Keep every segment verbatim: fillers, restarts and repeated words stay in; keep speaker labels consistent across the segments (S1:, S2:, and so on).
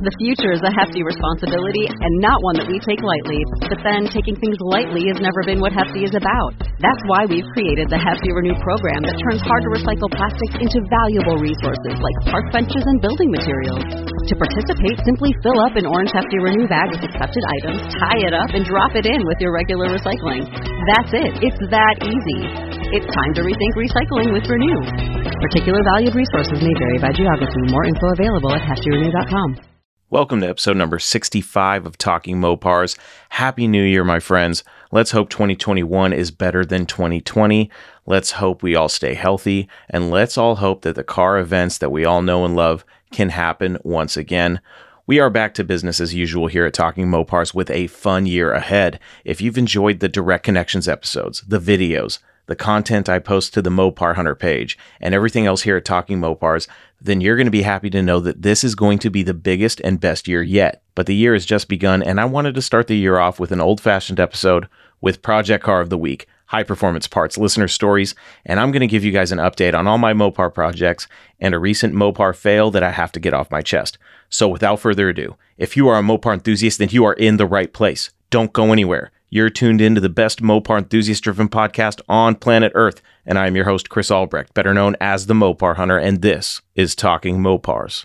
S1: The future is a hefty responsibility and not one that we take lightly. But then, taking things lightly has never been what Hefty is about. That's why we've created the Hefty Renew program that turns hard-to-recycle plastics into valuable resources like park benches and building materials. To participate, simply fill up an orange Hefty Renew bag with accepted items, tie it up, and drop it in with your regular recycling. That's it. It's that easy. It's time to rethink recycling with Renew. Particular valued resources may vary by geography. More info available at hefty renew dot com.
S2: Welcome to episode number sixty-five of Talking Mopars. Happy New Year, my friends. Let's hope twenty twenty-one is better than twenty twenty. Let's hope we all stay healthy, and let's all hope that the car events that we all know and love can happen once again. We are back to business as usual here at Talking Mopars with a fun year ahead. If you've enjoyed the Direct Connections episodes, the videos, the content I post to the Mopar Hunter page, and everything else here at Talking Mopars, then you're going to be happy to know that this is going to be the biggest and best year yet. But the year has just begun, and I wanted to start the year off with an old-fashioned episode with Project Car of the Week, High Performance Parts listener stories, and I'm going to give you guys an update on all my Mopar projects and a recent Mopar fail that I have to get off my chest. So without further ado, if you are a Mopar enthusiast, then you are in the right place. Don't go anywhere. You're tuned into the best Mopar enthusiast-driven podcast on planet Earth, and I am your host, Chris Albrecht, better known as the Mopar Hunter, and this is Talking Mopars.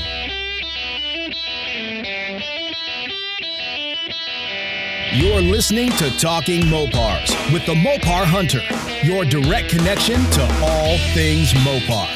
S3: You're listening to Talking Mopars with the Mopar Hunter, your direct connection to all things Mopar.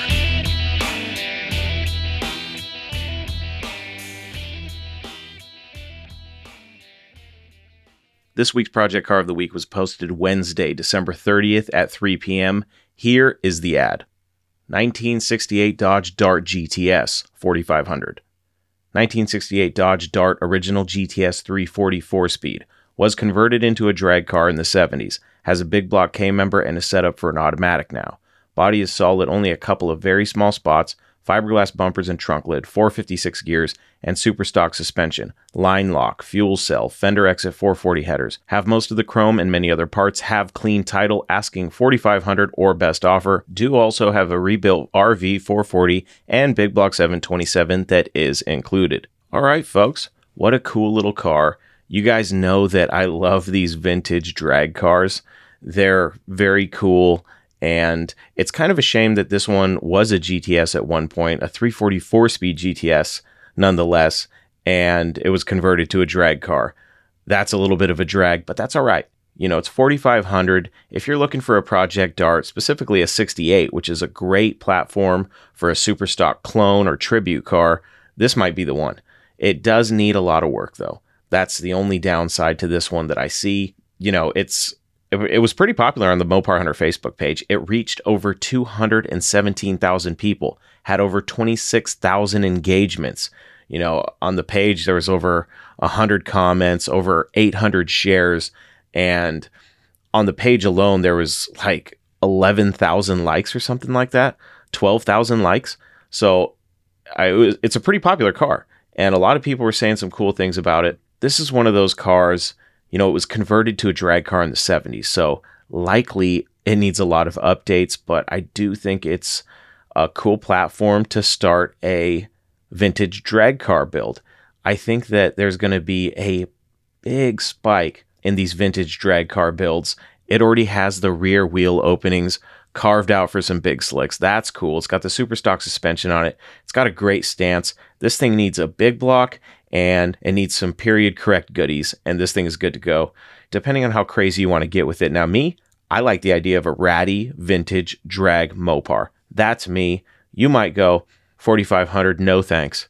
S2: This week's Project Car of the Week was posted Wednesday, December thirtieth at three p.m. Here is the ad. nineteen sixty-eight Dodge Dart G T S forty-five hundred. nineteen sixty-eight Dodge Dart Original G T S three forty four-speed. Was converted into a drag car in the seventies. Has a big block K-member and is set up for an automatic now. Body is solid, only a couple of very small spots. Fiberglass bumpers and trunk lid, four fifty-six gears, and super stock suspension, line lock, fuel cell, fender exit four forty headers. Have most of the chrome and many other parts. Have clean title, asking forty-five hundred dollars or best offer. Do also have a rebuilt R V four forty and big block seven twenty-seven that is included. All right, folks, what a cool little car. You guys know that I love these vintage drag cars. They're very cool. And it's kind of a shame that this one was a G T S at one point, a three forty-four speed G T S nonetheless, and it was converted to a drag car. That's a little bit of a drag, but that's all right. You know, it's forty-five hundred. If you're looking for a Project Dart, specifically a sixty-eight, which is a great platform for a super stock clone or tribute car, this might be the one. It does need a lot of work, though. That's the only downside to this one that I see. You know, it's It was pretty popular on the Mopar Hunter Facebook page. It reached over two hundred seventeen thousand people, had over twenty-six thousand engagements. You know, on the page, there was over one hundred comments, over eight hundred shares. And on the page alone, there was like eleven thousand likes or something like that, twelve thousand likes. So I, it was, it's a pretty popular car. And a lot of people were saying some cool things about it. This is one of those cars. You know, it was converted to a drag car in the seventies, so likely it needs a lot of updates, but I do think it's a cool platform to start a vintage drag car build. I think that there's going to be a big spike in these vintage drag car builds. It already has the rear wheel openings carved out for some big slicks. That's cool. It's got the super stock suspension on it. It's got a great stance. This thing needs a big block, and it needs some period correct goodies, and this thing is good to go, depending on how crazy you want to get with it. Now, me, I like the idea of a ratty, vintage, drag Mopar. That's me. You might go, forty-five hundred, no thanks.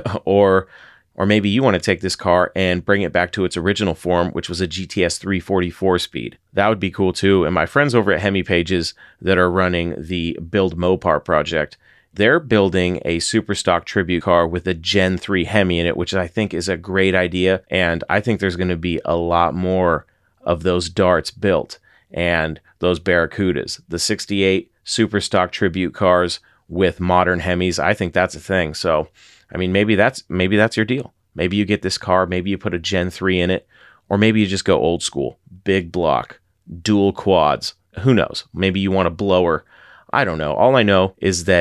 S2: or or maybe you want to take this car and bring it back to its original form, which was a G T S three forty-four speed. That would be cool too. And my friends over at Hemi Pages that are running the Build Mopar project, they're building a super stock tribute car with a Gen three Hemi in it, which I think is a great idea. And I think there's going to be a lot more of those darts built and those Barracudas. The sixty-eight super stock tribute cars with modern Hemis, I think that's a thing. So, I mean, maybe that's maybe that's your deal. Maybe you get this car, maybe you put a Gen three in it, or maybe you just go old school, big block, dual quads. Who knows? Maybe you want a blower. I don't know. All I know is that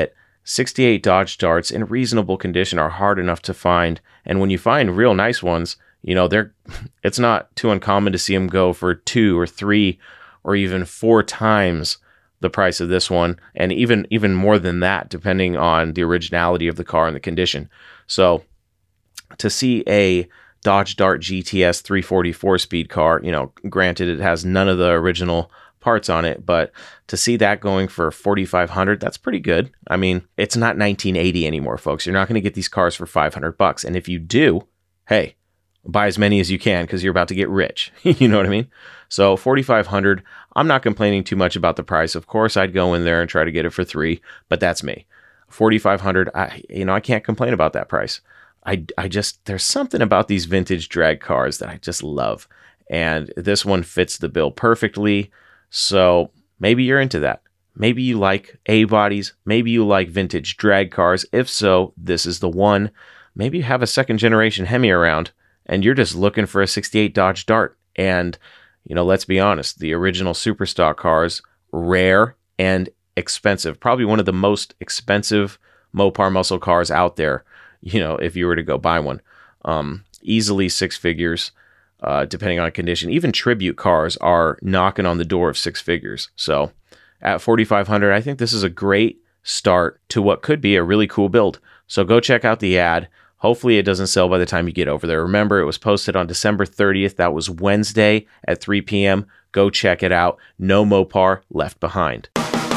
S2: sixty-eight Dodge Darts in reasonable condition are hard enough to find, and when you find real nice ones, you know, they're it's not too uncommon to see them go for two or three or even four times the price of this one, and even even more than that, depending on the originality of the car and the condition. So to see a Dodge Dart G T S three forty-four speed car, you know, granted it has none of the original parts on it, but to see that going for forty-five hundred, that's pretty good. I mean, it's not nineteen eighty anymore, folks. You're not going to get these cars for five hundred bucks. And if you do, hey, buy as many as you can because you're about to get rich. You know what I mean? So forty-five hundred, I'm not complaining too much about the price. Of course, I'd go in there and try to get it for three, but that's me. forty-five hundred, I, you know, I can't complain about that price. I, I just, there's something about these vintage drag cars that I just love. And this one fits the bill perfectly. So maybe you're into that. Maybe you like A-bodies. Maybe you like vintage drag cars. If so, this is the one. Maybe you have a second generation Hemi around and you're just looking for a sixty-eight Dodge Dart. And, you know, let's be honest, the original Superstock cars, rare and expensive. Probably one of the most expensive Mopar muscle cars out there, you know, if you were to go buy one. Um, easily six figures, uh, depending on condition. Even tribute cars are knocking on the door of six figures. So at forty-five hundred, I think this is a great start to what could be a really cool build. So go check out the ad. Hopefully it doesn't sell by the time you get over there. Remember, it was posted on December thirtieth. That was Wednesday at three p.m. Go check it out. No Mopar left behind.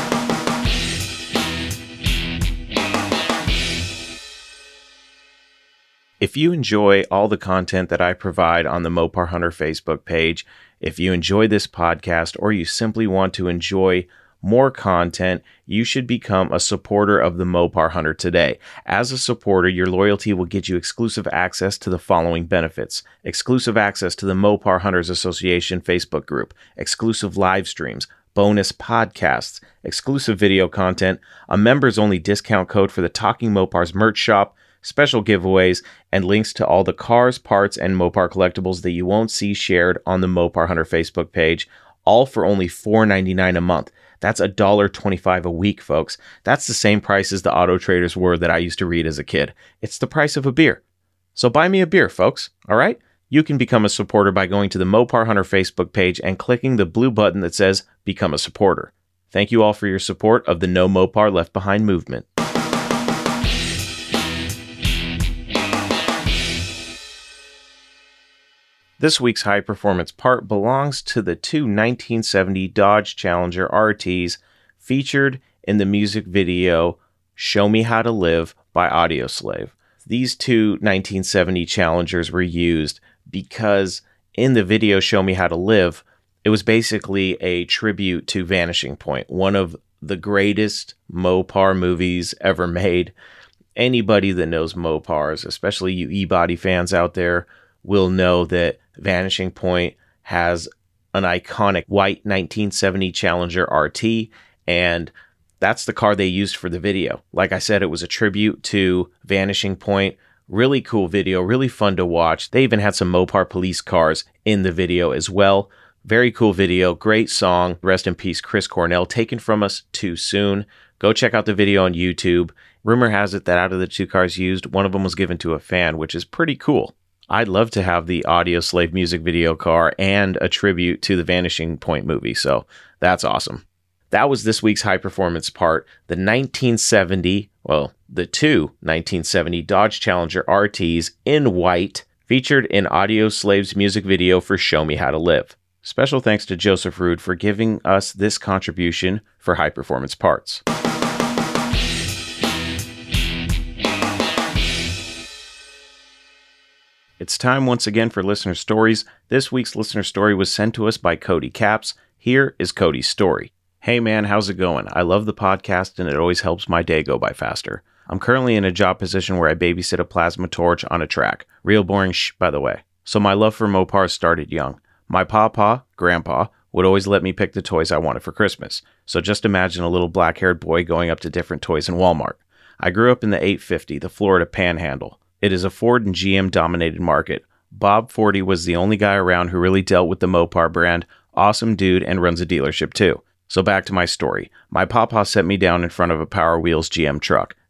S2: If you enjoy all the content that I provide on the Mopar Hunter Facebook page, if you enjoy this podcast, or you simply want to enjoy more content, you should become a supporter of the Mopar Hunter today. As a supporter, your loyalty will get you exclusive access to the following benefits: exclusive access to the Mopar Hunters Association Facebook group, exclusive live streams, bonus podcasts, exclusive video content, a members-only discount code for the Talking Mopars merch shop, special giveaways, and links to all the cars, parts, and Mopar collectibles that you won't see shared on the Mopar Hunter Facebook page, all for only four dollars and ninety-nine cents a month. That's one dollar and twenty-five cents a week, folks. That's the same price as the Auto Traders were that I used to read as a kid. It's the price of a beer. So buy me a beer, folks, all right? You can become a supporter by going to the Mopar Hunter Facebook page and clicking the blue button that says Become a Supporter. Thank you all for your support of the No Mopar Left Behind movement. This week's high performance part belongs to the two nineteen seventy Dodge Challenger R Ts featured in the music video Show Me How to Live by Audioslave. These two nineteen seventy Challengers were used because in the video Show Me How to Live, it was basically a tribute to Vanishing Point, one of the greatest Mopar movies ever made. Anybody that knows Mopars, especially you E-body fans out there, will know that Vanishing Point has an iconic white nineteen seventy Challenger R T, and that's the car they used for the video. Like I said, it was a tribute to Vanishing Point. Really cool video, really fun to watch. They even had some Mopar police cars in the video as well. Very cool video, great song. Rest in peace, Chris Cornell, taken from us too soon. Go check out the video on YouTube. Rumor has it that out of the two cars used, one of them was given to a fan, which is pretty cool. I'd love to have the Audioslave music video car and a tribute to the Vanishing Point movie, so that's awesome. That was this week's high performance part. The nineteen seventy, well, the two nineteen seventy Dodge Challenger R Ts in white, featured in Audioslave's music video for Show Me How to Live. Special thanks to Joseph Rude for giving us this contribution for high performance parts. It's time once again for listener stories. This week's listener story was sent to us by Cody Capps. Here is Cody's story. Hey man, how's it going? I love the podcast and it always helps my day go by faster. I'm currently in a job position where I babysit a plasma torch on a track. Real boring shh, by the way. So my love for Mopars started young. My papa, grandpa, would always let me pick the toys I wanted for Christmas. So just imagine a little black-haired boy going up to different toys in Walmart. I grew up in the eight fifty, the Florida Panhandle. It is a Ford and G M-dominated market. Bob Forty was the only guy around who really dealt with the Mopar brand. Awesome dude and runs a dealership too. So back to my story. My papa set me down in front of a Power Wheels G M truck.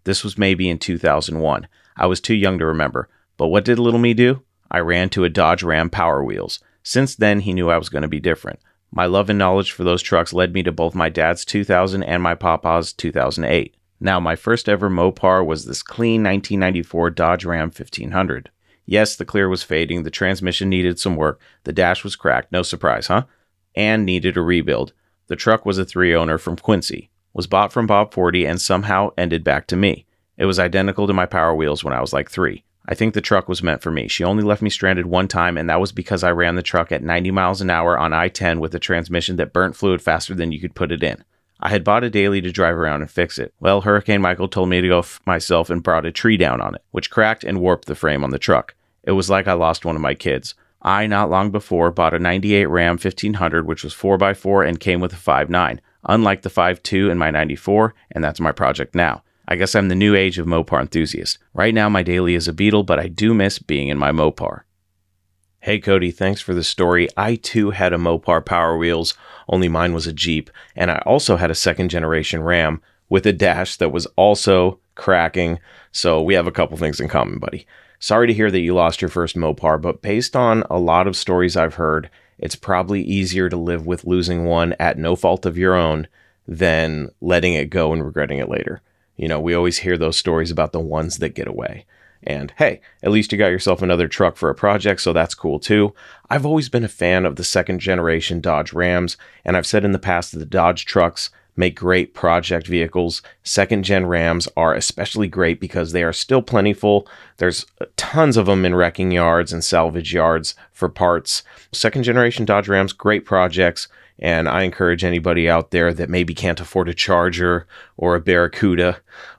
S2: This was maybe in two thousand one. I was too young to remember. But what did little me do? I ran to a Dodge Ram Power Wheels. Since then, he knew I was going to be different. My love and knowledge for those trucks led me to both my dad's two thousand and my papa's two thousand eight. Now, my first ever Mopar was this clean nineteen ninety-four Dodge Ram fifteen hundred. Yes, the clear was fading, the transmission needed some work, the dash was cracked, no surprise, huh? And needed a rebuild. The truck was a three-owner from Quincy, was bought from Bob Forty, and somehow ended back to me. It was identical to my Power Wheels when I was like three. I think the truck was meant for me. She only left me stranded one time, and that was because I ran the truck at ninety miles an hour on I ten with a transmission that burnt fluid faster than you could put it in. I had bought a daily to drive around and fix it. Well, Hurricane Michael told me to go f- myself and brought a tree down on it, which cracked and warped the frame on the truck. It was like I lost one of my kids. I, not long before, bought a ninety-eight Ram fifteen hundred, which was four by four and came with a five nine, unlike the five two in my ninety-four, and that's my project now. I guess I'm the new age of Mopar enthusiast. Right now, my daily is a Beetle, but I do miss being in my Mopar. Hey Cody, thanks for the story. I too had a Mopar Power Wheels, only mine was a Jeep, and I also had a second generation Ram with a dash that was also cracking, so we have a couple things in common, buddy. Sorry to hear that you lost your first Mopar, but based on a lot of stories I've heard, it's probably easier to live with losing one at no fault of your own than letting it go and regretting it later. You know, we always hear those stories about the ones that get away. And hey, at least you got yourself another truck for a project, so that's cool too. I've always been a fan of the second generation Dodge Rams, and I've said in the past that the Dodge trucks make great project vehicles. Second gen Rams are especially great because they are still plentiful. There's tons of them in wrecking yards and salvage yards for parts. Second generation Dodge Rams, great projects. And I encourage anybody out there that maybe can't afford a Charger or a Barracuda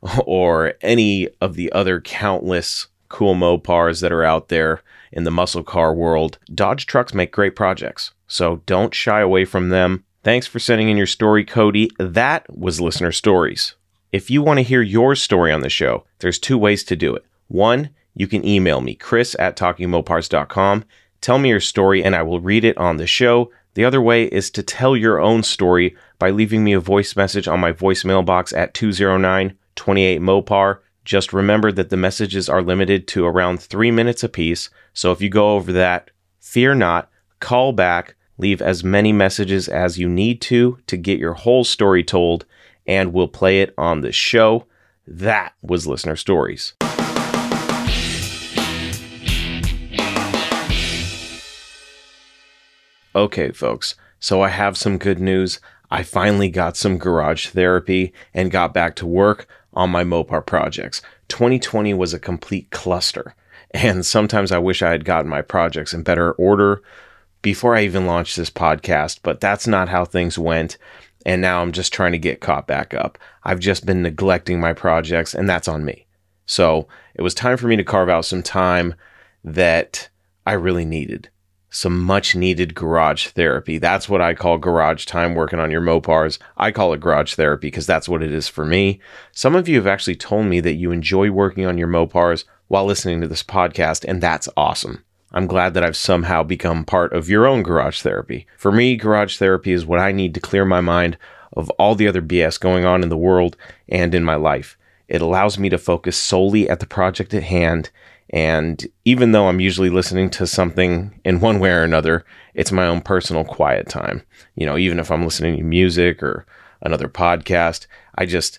S2: or any of the other countless cool Mopars that are out there in the muscle car world. Dodge trucks make great projects, so don't shy away from them. Thanks for sending in your story, Cody. That was Listener Stories. If you want to hear your story on the show, there's two ways to do it. One, you can email me, chris at talking mopars dot com. Tell me your story and I will read it on the show. The other way is to tell your own story by leaving me a voice message on my voicemail box at two oh nine, two eight, MOPAR. Just remember that the messages are limited to around three minutes apiece, so if you go over that, fear not, call back, leave as many messages as you need to to get your whole story told, and we'll play it on the show. That was Listener Stories. Okay, folks, so I have some good news. I finally got some garage therapy and got back to work on my Mopar projects. twenty twenty was a complete cluster, and sometimes I wish I had gotten my projects in better order before I even launched this podcast, but that's not how things went, and now I'm just trying to get caught back up. I've just been neglecting my projects, and that's on me. So it was time for me to carve out some time that I really needed. Some much needed garage therapy. That's what I call garage time working on your Mopars. I call it garage therapy because that's what it is for me. Some of you have actually told me that you enjoy working on your Mopars while listening to this podcast, and that's awesome. I'm glad that I've somehow become part of your own garage therapy. For me, garage therapy is what I need to clear my mind of all the other B S going on in the world and in my life. It allows me to focus solely at the project at hand. And even though I'm usually listening to something in one way or another, it's my own personal quiet time. You know, even if I'm listening to music or another podcast, I just,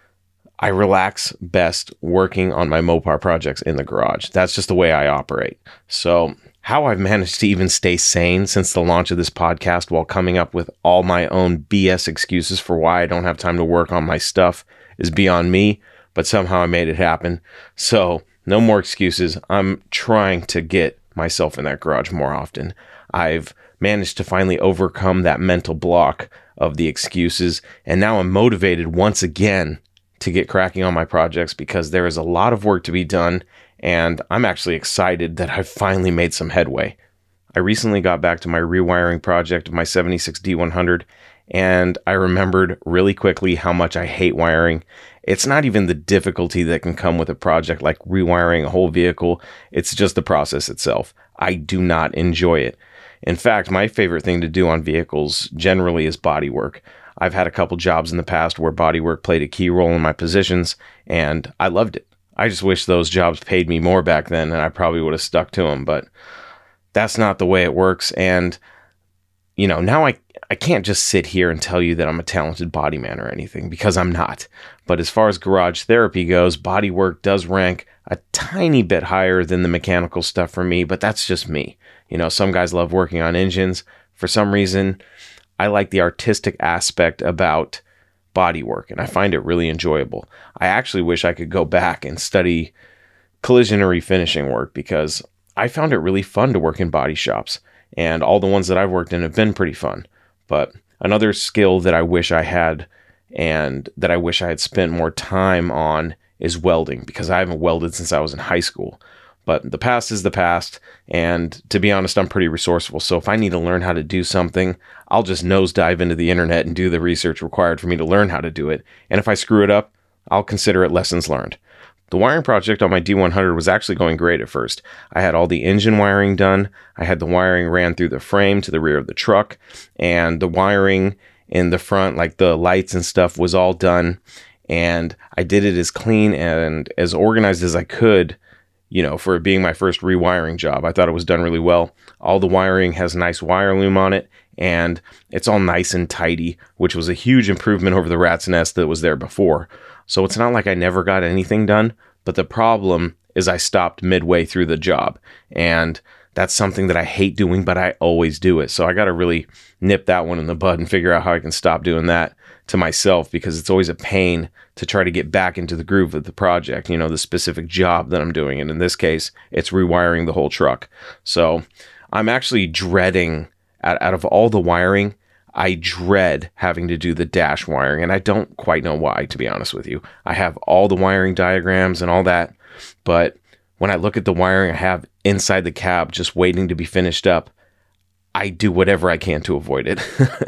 S2: I relax best working on my Mopar projects in the garage. That's just the way I operate. So how I've managed to even stay sane since the launch of this podcast while coming up with all my own B S excuses for why I don't have time to work on my stuff is beyond me, but somehow I made it happen. So no more excuses. I'm trying to get myself in that garage more often. I've managed to finally overcome that mental block of the excuses, and now I'm motivated once again to get cracking on my projects because there is a lot of work to be done, and I'm actually excited that I've finally made some headway. I recently got back to my rewiring project of my seventy-six D one hundred, and I remembered really quickly how much I hate wiring. It's not even the difficulty that can come with a project like rewiring a whole vehicle. It's just the process itself. I do not enjoy it. In fact, my favorite thing to do on vehicles generally is body work. I've had a couple jobs in the past where bodywork played a key role in my positions, and I loved it. I just wish those jobs paid me more back then, and I probably would have stuck to them, but that's not the way it works. And, you know, now I, I can't just sit here and tell you that I'm a talented body man or anything, because I'm not. But as far as garage therapy goes, bodywork does rank a tiny bit higher than the mechanical stuff for me, but that's just me. You know, some guys love working on engines. For some reason, I like the artistic aspect about bodywork, and I find it really enjoyable. I actually wish I could go back and study collision or refinishing work, because I found it really fun to work in body shops, and all the ones that I've worked in have been pretty fun. But another skill that I wish I had and that I wish I had spent more time on is welding, because I haven't welded since I was in high school. But the past is the past, and to be honest, I'm pretty resourceful. So if I need to learn how to do something, I'll just nosedive into the internet and do the research required for me to learn how to do it. And if I screw it up, I'll consider it lessons learned. The wiring project on my D one hundred was actually going great at first. I had all the engine wiring done. I had the wiring ran through the frame to the rear of the truck, and the wiring in the front, like the lights and stuff, was all done. And I did it as clean and as organized as I could, you know, for it being my first rewiring job. I thought it was done really well. All the wiring has nice wire loom on it, and it's all nice and tidy, which was a huge improvement over the rat's nest that was there before. So it's not like I never got anything done, but the problem is I stopped midway through the job, and that's something that I hate doing, but I always do it. So I got to really nip that one in the bud and figure out how I can stop doing that to myself, because it's always a pain to try to get back into the groove of the project, you know, the specific job that I'm doing. And in this case, it's rewiring the whole truck. So I'm actually dreading, out, out of all the wiring, I dread having to do the dash wiring. And I don't quite know why, to be honest with you. I have all the wiring diagrams and all that, but when I look at the wiring I have inside the cab just waiting to be finished up, I do whatever I can to avoid it.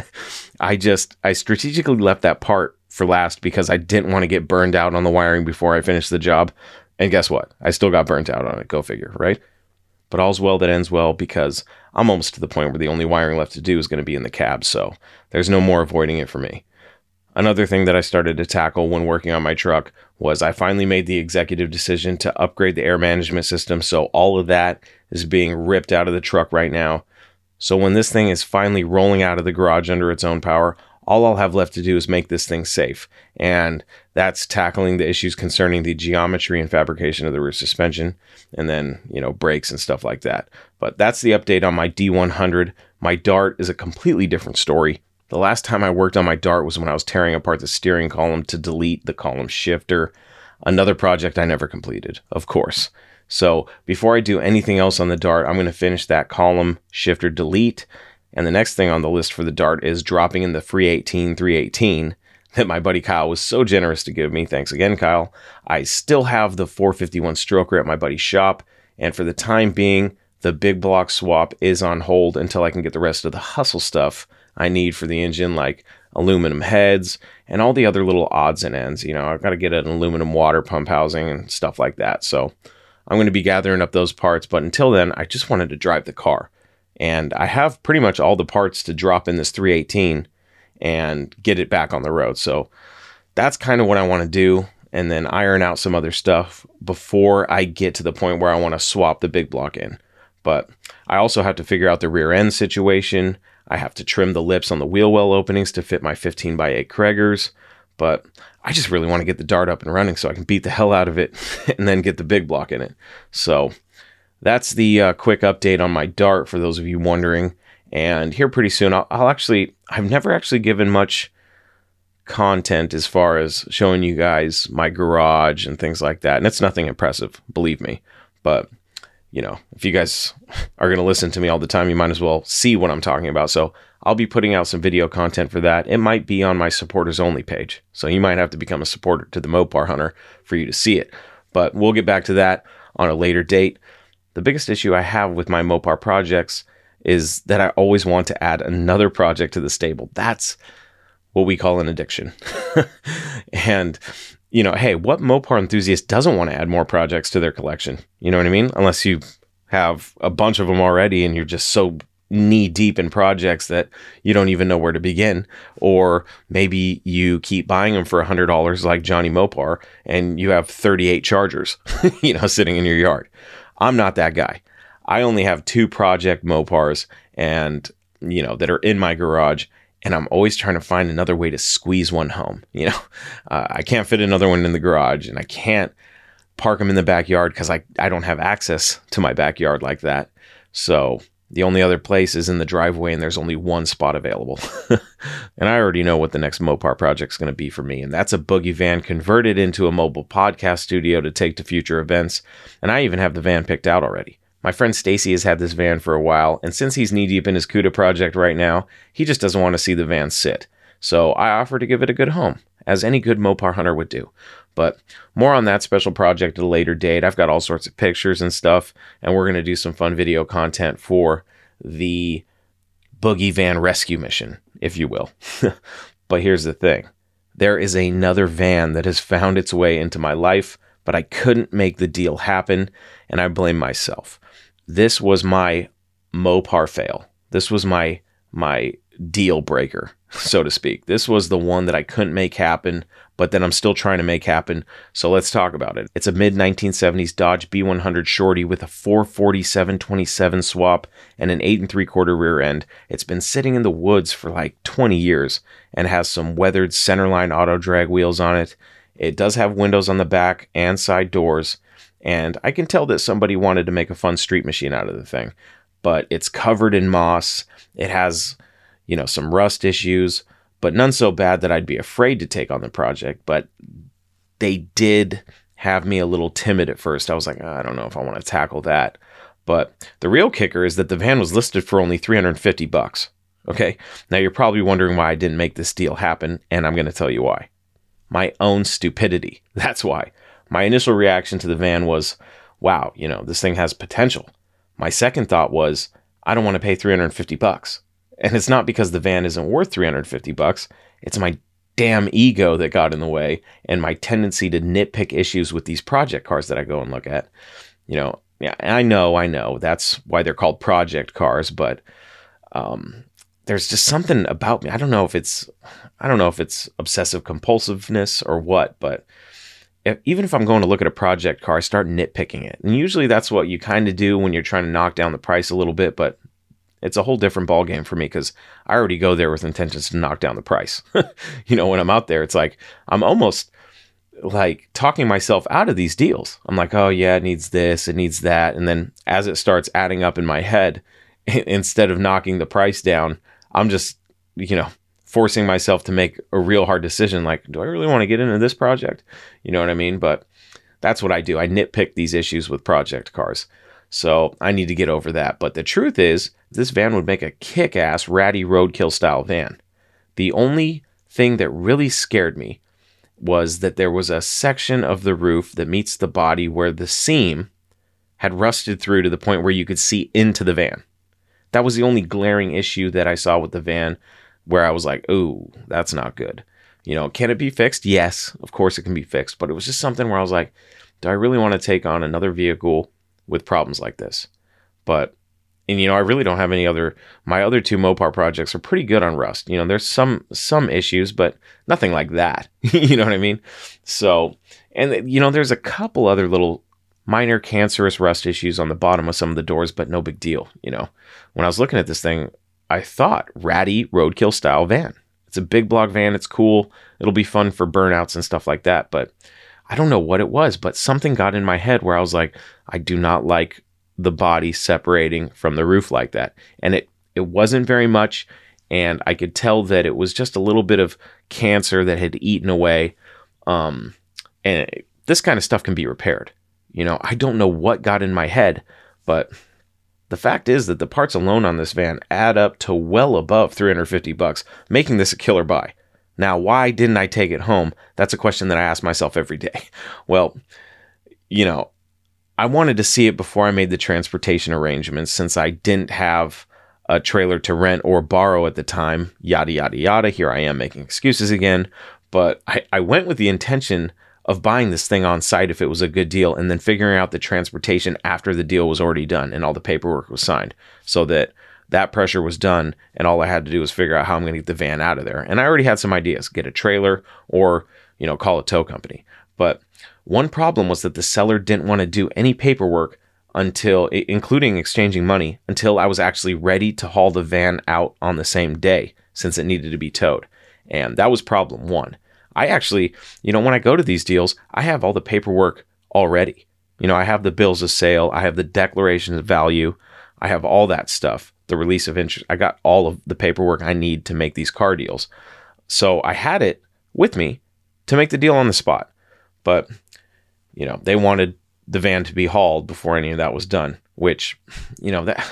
S2: I just, I strategically left that part for last because I didn't want to get burned out on the wiring before I finished the job. And guess what? I still got burnt out on it. Go figure, right? But all's well that ends well, because I'm almost to the point where the only wiring left to do is going to be in the cab. So there's no more avoiding it for me. Another thing that I started to tackle when working on my truck was I finally made the executive decision to upgrade the air management system. So all of that is being ripped out of the truck right now. So when this thing is finally rolling out of the garage under its own power, all I'll have left to do is make this thing safe. And that's tackling the issues concerning the geometry and fabrication of the rear suspension, and then, you know, brakes and stuff like that. But that's the update on my D one hundred. My Dart is a completely different story. The last time I worked on my Dart was when I was tearing apart the steering column to delete the column shifter. Another project I never completed, of course. So before I do anything else on the Dart, I'm going to finish that column shifter delete. And the next thing on the list for the Dart is dropping in the three eighteen three eighteen that my buddy Kyle was so generous to give me. Thanks again, Kyle. I still have the four fifty-one stroker at my buddy's shop. And for the time being, the big block swap is on hold until I can get the rest of the hustle stuff I need for the engine, like aluminum heads and all the other little odds and ends. You know, I've got to get an aluminum water pump housing and stuff like that. So I'm going to be gathering up those parts. But until then, I just wanted to drive the car. And I have pretty much all the parts to drop in this three eighteen and get it back on the road. So that's kind of what I want to do, and then iron out some other stuff before I get to the point where I want to swap the big block in. But I also have to figure out the rear end situation. I have to trim the lips on the wheel well openings to fit my fifteen by eight Kraggers. But I just really want to get the Dart up and running so I can beat the hell out of it and then get the big block in it. So that's the uh, quick update on my Dart for those of you wondering. And here pretty soon, I'll, I'll actually, I've never actually given much content as far as showing you guys my garage and things like that. And it's nothing impressive, believe me. But, you know, if you guys are going to listen to me all the time, you might as well see what I'm talking about. So I'll be putting out some video content for that. It might be on my supporters only page. So you might have to become a supporter to the Mopar Hunter for you to see it. But we'll get back to that on a later date. The biggest issue I have with my Mopar projects is that I always want to add another project to the stable. That's what we call an addiction. And, you know, hey, what Mopar enthusiast doesn't want to add more projects to their collection? You know what I mean? Unless you have a bunch of them already and you're just so knee deep in projects that you don't even know where to begin, or maybe you keep buying them for a hundred dollars like Johnny Mopar and you have thirty-eight Chargers, you know, sitting in your yard. I'm not that guy. I only have two project Mopars and, you know, that are in my garage, and I'm always trying to find another way to squeeze one home. You know, uh, I can't fit another one in the garage, and I can't park them in the backyard because I, I don't have access to my backyard like that. So the only other place is in the driveway, and there's only one spot available. And I already know what the next Mopar project is going to be for me. And that's a boogie van converted into a mobile podcast studio to take to future events. And I even have the van picked out already. My friend Stacy has had this van for a while, and since he's knee deep in his CUDA project right now, he just doesn't want to see the van sit. So I offer to give it a good home, as any good Mopar hunter would do. But more on that special project at a later date. I've got all sorts of pictures and stuff, and we're going to do some fun video content for the Boogie Van rescue mission, if you will. But here's the thing. There is another van that has found its way into my life, but I couldn't make the deal happen, and I blame myself. This was my Mopar fail. This was my my deal breaker, so to speak. This was the one that I couldn't make happen, but then I'm still trying to make happen. So let's talk about it. It's a mid nineteen seventies Dodge B one hundred Shorty with a four forty-seven twenty-seven swap and an eight and three quarter rear end. It's been sitting in the woods for like twenty years and has some weathered centerline auto drag wheels on it. It does have windows on the back and side doors, and I can tell that somebody wanted to make a fun street machine out of the thing. But it's covered in moss. It has, you know, some rust issues, but none so bad that I'd be afraid to take on the project. But they did have me a little timid at first. I was like, oh, I don't know if I want to tackle that. But the real kicker is that the van was listed for only three hundred fifty bucks. Okay. Now you're probably wondering why I didn't make this deal happen, and I'm going to tell you why. My own stupidity. That's why. My initial reaction to the van was, wow, you know, this thing has potential. My second thought was, I don't want to pay three hundred fifty bucks. And it's not because the van isn't worth three hundred fifty bucks. It's my damn ego that got in the way, and my tendency to nitpick issues with these project cars that I go and look at. You know, yeah, I know, I know. That's why they're called project cars, but um, there's just something about me. I don't know if it's, I don't know if it's obsessive compulsiveness or what, but if, even if I'm going to look at a project car, I start nitpicking it. And usually that's what you kind of do when you're trying to knock down the price a little bit, but it's a whole different ballgame for me because I already go there with intentions to knock down the price. You know, when I'm out there, it's like, I'm almost like talking myself out of these deals. I'm like, oh yeah, it needs this, it needs that. And then as it starts adding up in my head, instead of knocking the price down, I'm just, you know, forcing myself to make a real hard decision. Like, do I really want to get into this project? You know what I mean? But that's what I do. I nitpick these issues with project cars. So I need to get over that. But the truth is, this van would make a kick-ass ratty roadkill style van. The only thing that really scared me was that there was a section of the roof that meets the body where the seam had rusted through to the point where you could see into the van. That was the only glaring issue that I saw with the van, where I was like, ooh, that's not good. You know, can it be fixed? Yes, of course it can be fixed. But it was just something where I was like, do I really want to take on another vehicle with problems like this? But, and you know, I really don't have any other, my other two Mopar projects are pretty good on rust. You know, there's some, some issues, but nothing like that. You know what I mean? So, and you know, there's a couple other little minor cancerous rust issues on the bottom of some of the doors, but no big deal. You know, when I was looking at this thing, I thought ratty roadkill style van. It's a big block van. It's cool. It'll be fun for burnouts and stuff like that. But I don't know what it was, but something got in my head where I was like, I do not like the body separating from the roof like that. And it, it wasn't very much. And I could tell that it was just a little bit of cancer that had eaten away. Um, and it, this kind of stuff can be repaired. You know, I don't know what got in my head, but the fact is that the parts alone on this van add up to well above three hundred fifty bucks, making this a killer buy. Now, why didn't I take it home? That's a question that I ask myself every day. Well, you know, I wanted to see it before I made the transportation arrangements, since I didn't have a trailer to rent or borrow at the time, yada, yada, yada. Here I am making excuses again. But I, I went with the intention of buying this thing on site if it was a good deal, and then figuring out the transportation after the deal was already done and all the paperwork was signed, so that that pressure was done, and all I had to do was figure out how I'm going to get the van out of there. And I already had some ideas, get a trailer or, you know, call a tow company. But one problem was that the seller didn't want to do any paperwork until, including exchanging money, until I was actually ready to haul the van out on the same day, since it needed to be towed. And that was problem one. I actually, you know, when I go to these deals, I have all the paperwork already. You know, I have the bills of sale, I have the declaration of value, I have all that stuff, the release of interest. I got all of the paperwork I need to make these car deals. So I had it with me to make the deal on the spot. But, you know, they wanted the van to be hauled before any of that was done, which, you know, that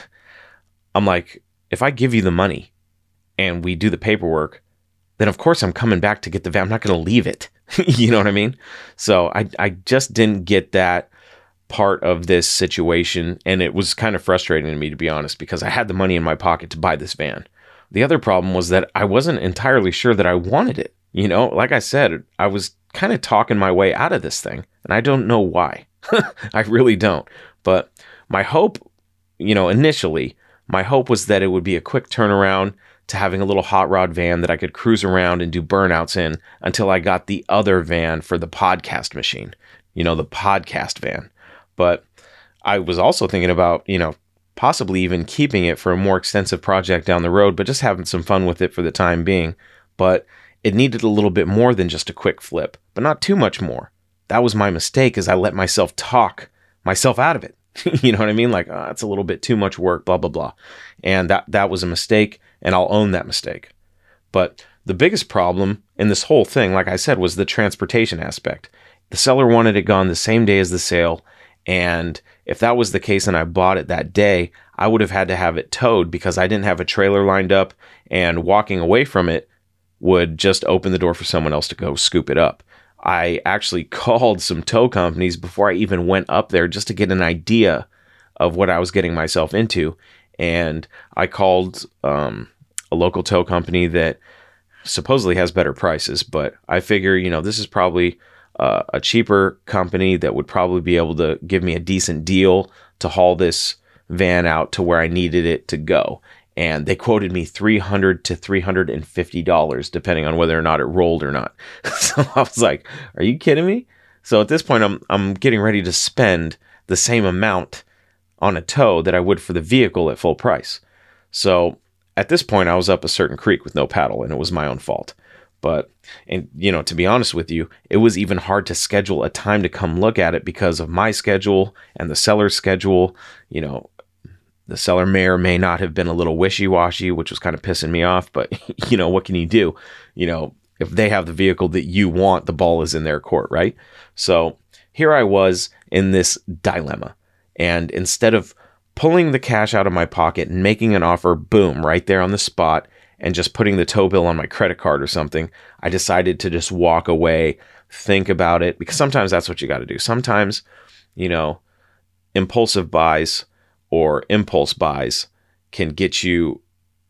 S2: I'm like, if I give you the money and we do the paperwork, then of course I'm coming back to get the van. I'm not going to leave it. You know what I mean? So I, I just didn't get that part of this situation. And it was kind of frustrating to me, to be honest, because I had the money in my pocket to buy this van. The other problem was that I wasn't entirely sure that I wanted it. You know, like I said, I was kind of talking my way out of this thing, and I don't know why. I really don't. But my hope, you know, initially, my hope was that it would be a quick turnaround to having a little hot rod van that I could cruise around and do burnouts in until I got the other van for the podcast machine, you know, the podcast van. But I was also thinking about, you know, possibly even keeping it for a more extensive project down the road, but just having some fun with it for the time being. But it needed a little bit more than just a quick flip, but not too much more. That was my mistake, is I let myself talk myself out of it. You know what I mean? Like, oh, it's a little bit too much work, blah, blah, blah. And that, that was a mistake, and I'll own that mistake. But the biggest problem in this whole thing, like I said, was the transportation aspect. The seller wanted it gone the same day as the sale, and if that was the case and I bought it that day, I would have had to have it towed because I didn't have a trailer lined up, and walking away from it would just open the door for someone else to go scoop it up. I actually called some tow companies before I even went up there just to get an idea of what I was getting myself into. And I called um, a local tow company that supposedly has better prices, but I figure, you know, this is probably uh, a cheaper company that would probably be able to give me a decent deal to haul this van out to where I needed it to go. And they quoted me three hundred to three hundred fifty dollars, depending on whether or not it rolled or not. So I was like, are you kidding me? So at this point, I'm I'm getting ready to spend the same amount on a tow that I would for the vehicle at full price. So at this point, I was up a certain creek with no paddle, and it was my own fault. But, and you know, to be honest with you, it was even hard to schedule a time to come look at it because of my schedule and the seller's schedule. You know, the seller may or may not have been a little wishy-washy, which was kind of pissing me off. But, you know, what can you do? You know, if they have the vehicle that you want, the ball is in their court, right? So here I was in this dilemma. And instead of pulling the cash out of my pocket and making an offer, boom, right there on the spot, and just putting the tow bill on my credit card or something, I decided to just walk away, think about it, because sometimes that's what you got to do. Sometimes, you know, impulsive buys or impulse buys can get you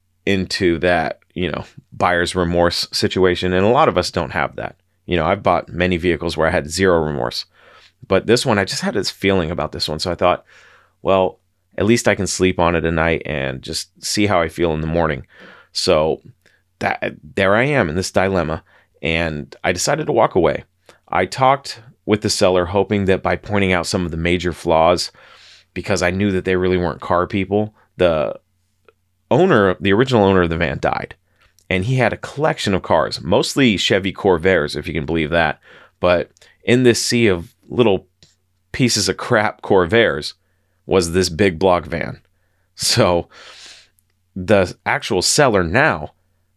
S2: into that, you know, buyer's remorse situation. And a lot of us don't have that. You know, I've bought many vehicles where I had zero remorse, but this one, I just had this feeling about this one. So I thought, well, at least I can sleep on it at night and just see how I feel in the morning. So that there I am in this dilemma, and I decided to walk away. I talked with the seller, hoping that by pointing out some of the major flaws, because I knew that they really weren't car people, the owner, the original owner of the van died, and he had a collection of cars, mostly Chevy Corvairs, if you can believe that. But in this sea of little pieces of crap Corvairs was this big block van. So the actual seller now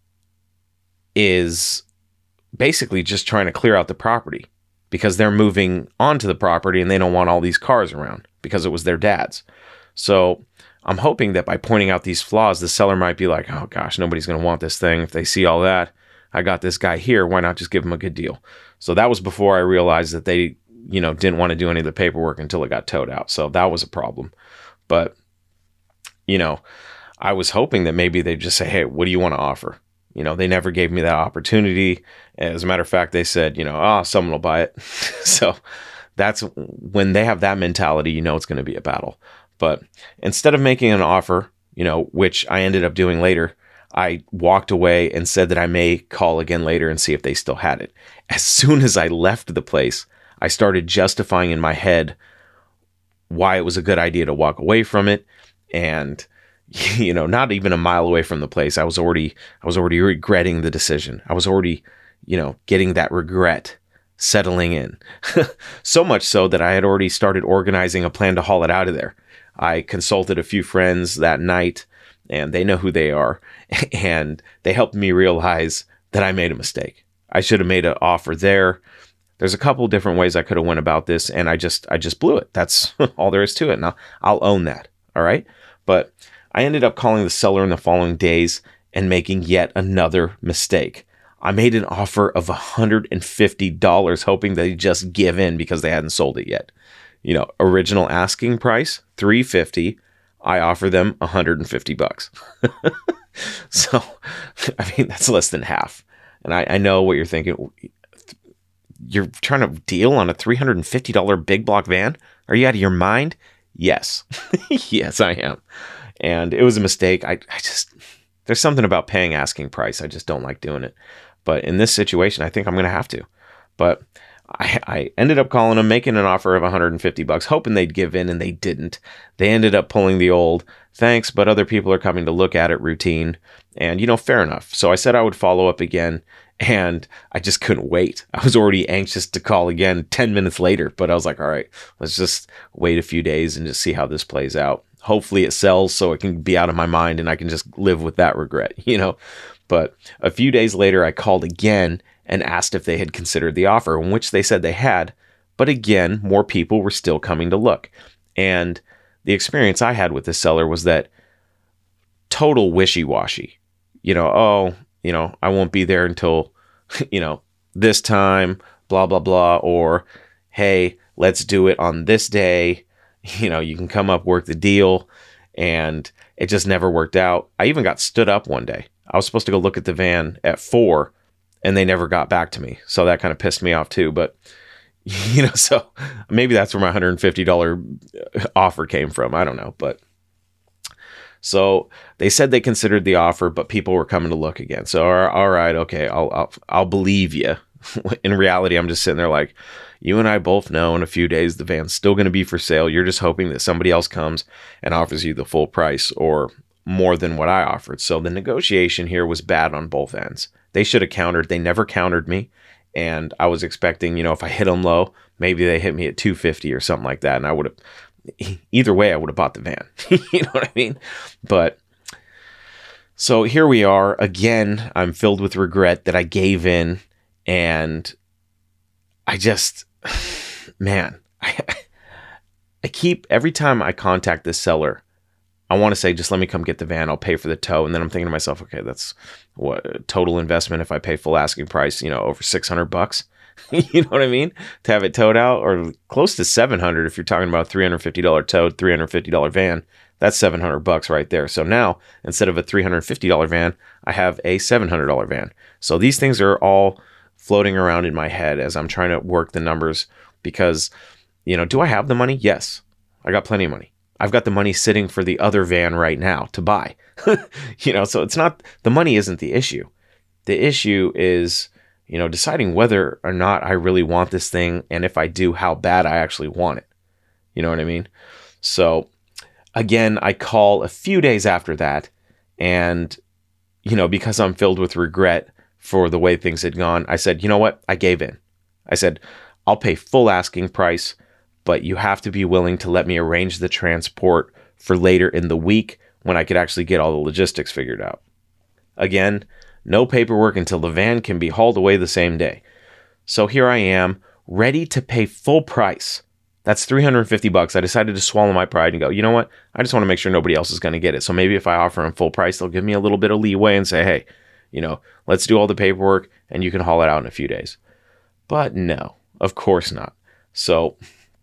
S2: is basically just trying to clear out the property because they're moving onto the property and they don't want all these cars around because it was their dad's. So I'm hoping that by pointing out these flaws, the seller might be like, oh gosh, nobody's going to want this thing. If they see all that, I got this guy here. Why not just give him a good deal? So that was before I realized that they, you know, didn't want to do any of the paperwork until it got towed out. So that was a problem. But, you know, I was hoping that maybe they'd just say, hey, what do you want to offer? You know, they never gave me that opportunity. As a matter of fact, they said, you know, oh, someone will buy it. So that's when they have that mentality, you know, it's going to be a battle. But instead of making an offer you know, which I ended up doing later. I walked away and said that I may call again later and see if they still had it. As soon as I left the place, I started justifying in my head why it was a good idea to walk away from it. And, you know, not even a mile away from the place, I was already, I was already regretting the decision. I was already, you know, getting that regret settling in. So much so that I had already started organizing a plan to haul it out of there. I consulted a few friends that night, and they know who they are, and they helped me realize that I made a mistake. I should have made an offer there. There's a couple different ways I could have went about this, and I just I just blew it. That's all there is to it. Now, I'll own that, all right? But I ended up calling the seller in the following days and making yet another mistake. I made an offer of one hundred fifty dollars, hoping they'd just give in because they hadn't sold it yet. You know, original asking price, three hundred fifty dollars. I offer them one hundred fifty bucks. So, I mean, that's less than half. And I, I know what you're thinking. You're trying to deal on a three hundred fifty dollars big block van? Are you out of your mind? Yes. Yes, I am. And it was a mistake. I, I just, there's something about paying asking price. I just don't like doing it. But in this situation, I think I'm going to have to. But I, I ended up calling them, making an offer of one hundred fifty bucks, hoping they'd give in, and they didn't. They ended up pulling the old, thanks, but other people are coming to look at it routine. And, you know, fair enough. So I said I would follow up again, and I just couldn't wait. I was already anxious to call again ten minutes later, but I was like, all right, let's just wait a few days and just see how this plays out. Hopefully it sells so it can be out of my mind and I can just live with that regret, you know. But a few days later, I called again and asked if they had considered the offer, in which they said they had. But again, more people were still coming to look. And the experience I had with this seller was that total wishy-washy. You know, oh, you know, I won't be there until, you know, this time, blah, blah, blah. Or, hey, let's do it on this day. You know, you can come up, work the deal. And it just never worked out. I even got stood up one day. I was supposed to go look at the van at four, and they never got back to me. So that kind of pissed me off too. But, you know, so maybe that's where my one hundred fifty dollars offer came from. I don't know. But so they said they considered the offer, but people were coming to look again. So, all right, okay, I'll, I'll, I'll believe you. In reality, I'm just sitting there like, you and I both know in a few days, the van's still going to be for sale. You're just hoping that somebody else comes and offers you the full price or more than what I offered. So the negotiation here was bad on both ends. They should have countered. They never countered me. And I was expecting, you know, if I hit them low, maybe they hit me at two hundred fifty or something like that. And I would have, either way, I would have bought the van. You know what I mean? But so here we are again. I'm filled with regret that I gave in, and I just, man, I, I keep, every time I contact this seller, I want to say, just let me come get the van. I'll pay for the tow. And then I'm thinking to myself, okay, that's what total investment if I pay full asking price, you know, over six hundred bucks. You know what I mean? To have it towed out, or close to seven hundred if you're talking about a three hundred fifty dollars towed, three hundred fifty dollars van. That's seven hundred bucks right there. So now, instead of a three hundred fifty dollars van, I have a seven hundred dollars van. So these things are all floating around in my head as I'm trying to work the numbers because, you know, do I have the money? Yes, I got plenty of money. I've got the money sitting for the other van right now to buy. You know, so it's not, the money isn't the issue. The issue is, you know, deciding whether or not I really want this thing, and if I do, how bad I actually want it. You know what I mean? So again, I call a few days after that, and, you know, because I'm filled with regret for the way things had gone, I said, you know what? I gave in. I said, I'll pay full asking price, but you have to be willing to let me arrange the transport for later in the week when I could actually get all the logistics figured out. Again, no paperwork until the van can be hauled away the same day. So here I am, ready to pay full price. That's three hundred fifty bucks. I decided to swallow my pride and go, you know what? I just want to make sure nobody else is going to get it. So maybe if I offer them full price, they'll give me a little bit of leeway and say, hey, you know, let's do all the paperwork and you can haul it out in a few days. But no, of course not. So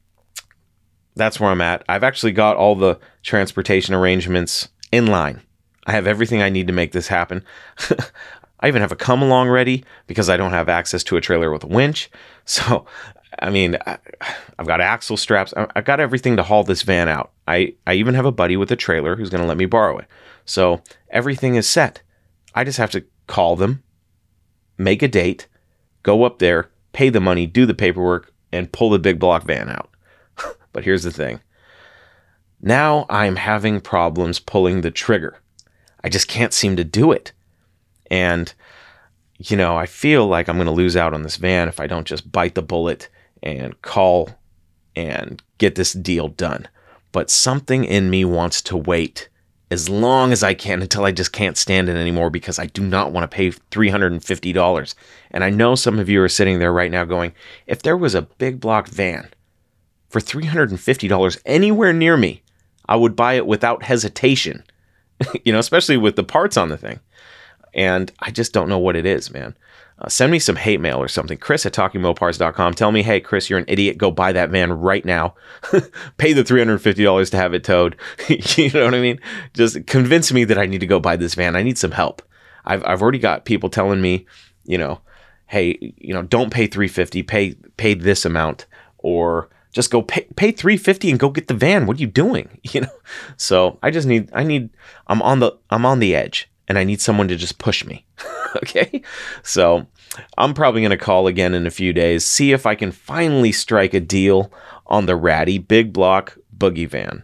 S2: that's where I'm at. I've actually got all the transportation arrangements in line. I have everything I need to make this happen. I even have a come along ready because I don't have access to a trailer with a winch. So I mean, I, I've got axle straps. I've got everything to haul this van out. I, I even have a buddy with a trailer who's going to let me borrow it. So everything is set. I just have to call them, make a date, go up there, pay the money, do the paperwork, and pull the big block van out. But here's the thing. Now I'm having problems pulling the trigger. I just can't seem to do it. And, you know, I feel like I'm going to lose out on this van if I don't just bite the bullet and call and get this deal done. But something in me wants to wait as long as I can until I just can't stand it anymore, because I do not want to pay three hundred fifty dollars. And I know some of you are sitting there right now going, if there was a big block van for three hundred fifty dollars anywhere near me, I would buy it without hesitation, you know, especially with the parts on the thing. And I just don't know what it is, man. Uh, send me some hate mail or something. Chris at talking mopars dot com. Tell me, hey, Chris, you're an idiot. Go buy that van right now. Pay the three hundred fifty dollars to have it towed. You know what I mean? Just convince me that I need to go buy this van. I need some help. I've I've already got people telling me, you know, hey, you know, don't pay three hundred fifty dollars. Pay pay this amount, or just go pay pay three hundred fifty dollars and go get the van. What are you doing? You know? So I just need I need I'm on the I'm on the edge. And I need someone to just push me. Okay? So I'm probably going to call again in a few days, see if I can finally strike a deal on the ratty big block boogie van.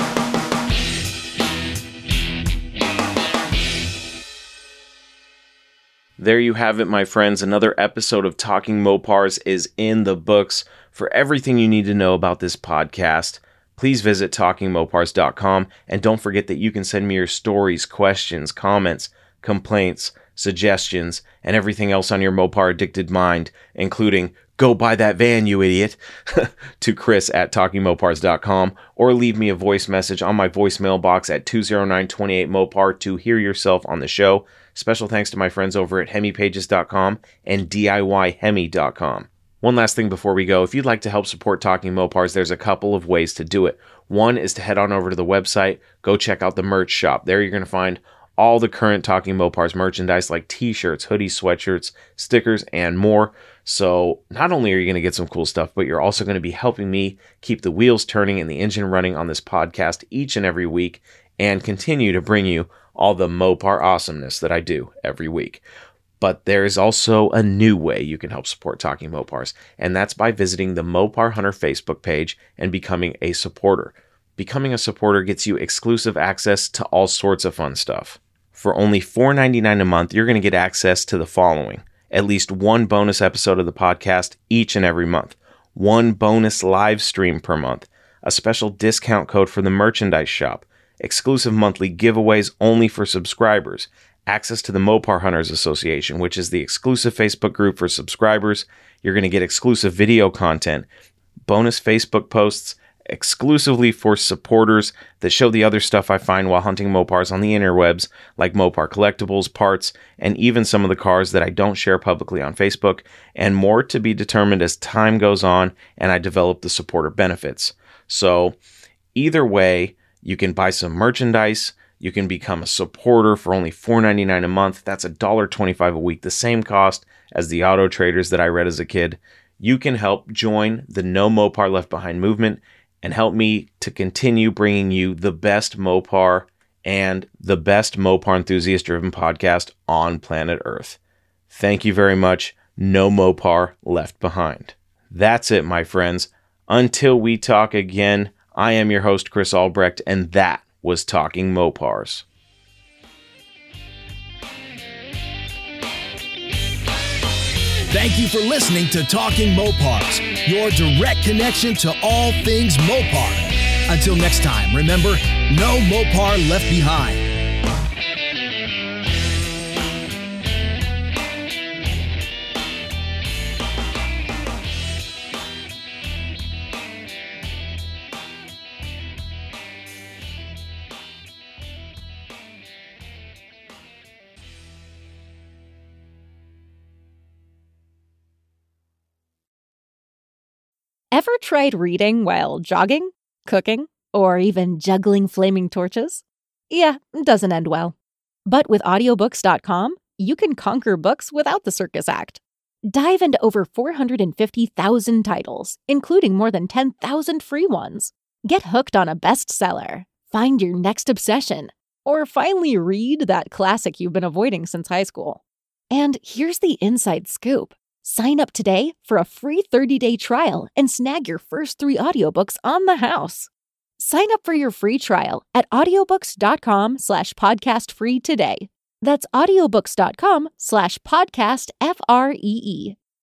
S2: There you have it, my friends. Another episode of Talking Mopars is in the books. For everything you need to know about this podcast, please visit talking mopars dot com, and don't forget that you can send me your stories, questions, comments, complaints, suggestions, and everything else on your Mopar addicted mind, including "go buy that van, you idiot," to Chris at talking mopars dot com, or leave me a voice message on my voicemail box at two oh nine, two eight Mopar to hear yourself on the show. Special thanks to my friends over at hemi pages dot com and D I Y hemi dot com. One last thing before we go, if you'd like to help support Talking Mopars, there's a couple of ways to do it. One is to head on over to the website, go check out the merch shop. There you're going to find all the current Talking Mopars merchandise like t-shirts, hoodies, sweatshirts, stickers, and more. So not only are you going to get some cool stuff, but you're also going to be helping me keep the wheels turning and the engine running on this podcast each and every week, and continue to bring you all the Mopar awesomeness that I do every week. But there is also a new way you can help support Talking Mopars, and that's by visiting the Mopar Hunter Facebook page and becoming a supporter. Becoming a supporter gets you exclusive access to all sorts of fun stuff. For only four dollars and ninety-nine cents a month, you're going to get access to the following: at least one bonus episode of the podcast each and every month, one bonus live stream per month, a special discount code for the merchandise shop, exclusive monthly giveaways only for subscribers, access to the Mopar Hunters Association, which is the exclusive Facebook group for subscribers. You're going to get exclusive video content, bonus Facebook posts exclusively for supporters that show the other stuff I find while hunting Mopars on the interwebs, like Mopar collectibles, parts, and even some of the cars that I don't share publicly on Facebook, and more to be determined as time goes on and I develop the supporter benefits. So either way, you can buy some merchandise. You can become a supporter for only four dollars and ninety-nine cents a month. That's one dollar and twenty-five cents a week, the same cost as the Auto Traders that I read as a kid. You can help join the No Mopar Left Behind movement and help me to continue bringing you the best Mopar and the best Mopar enthusiast-driven podcast on planet Earth. Thank you very much. No Mopar Left Behind. That's it, my friends. Until we talk again, I am your host, Chris Albrecht, and that was Talking Mopars.
S3: Thank you for listening to Talking Mopars, your direct connection to all things Mopar. Until next time, remember, no Mopar left behind.
S4: Ever tried reading while jogging, cooking, or even juggling flaming torches? Yeah, it doesn't end well. But with audiobooks dot com, you can conquer books without the circus act. Dive into over four hundred fifty thousand titles, including more than ten thousand free ones. Get hooked on a bestseller, find your next obsession, or finally read that classic you've been avoiding since high school. And here's the inside scoop. Sign up today for a free thirty-day trial and snag your first three audiobooks on the house. Sign up for your free trial at audiobooks.com slash podcast free today. That's audiobooks.com slash podcast F R E E.